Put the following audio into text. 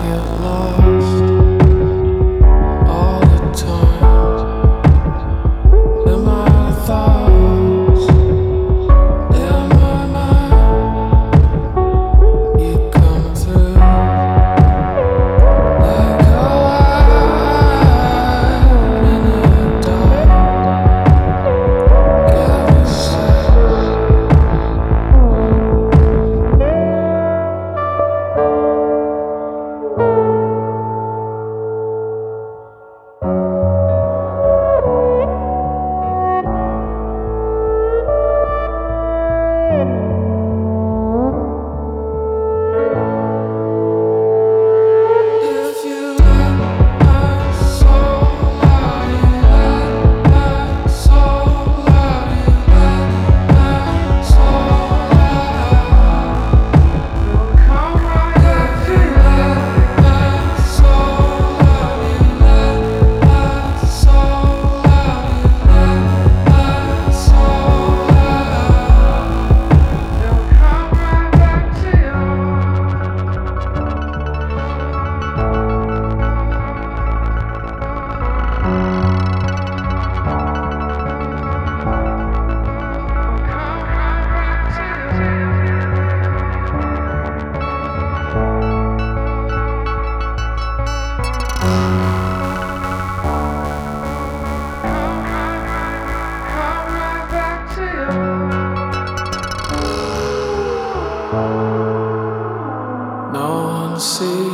get lost all the time in my thoughts, in my mind. You come through like a light in the dark. Get me safe. If you let my soul out, you let my soul out, you let my soul out. Come right if you let my soul out, you let my soul out, you let my soul out. You'll come right back to you. No one sees.